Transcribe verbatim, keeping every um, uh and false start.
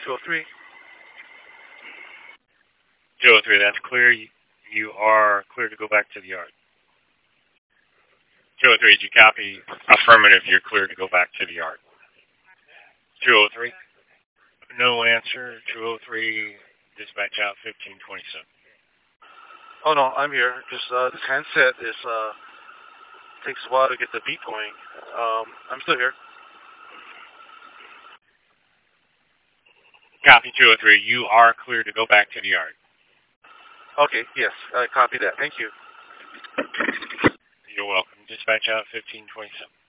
two oh three. two oh three, that's clear. You, you are clear to go back to the yard. two oh three, did you copy? Affirmative, you're clear to go back to the yard. two oh three, no answer. two oh three, dispatch out fifteen twenty-seven. Oh no, I'm here. Just uh, this handset is uh takes a while to get the beat going. Um, I'm still here. Copy two oh three, you are clear to go back to the yard. Okay, yes, I copy that. Thank you. You're welcome. Dispatch out fifteen twenty-seven.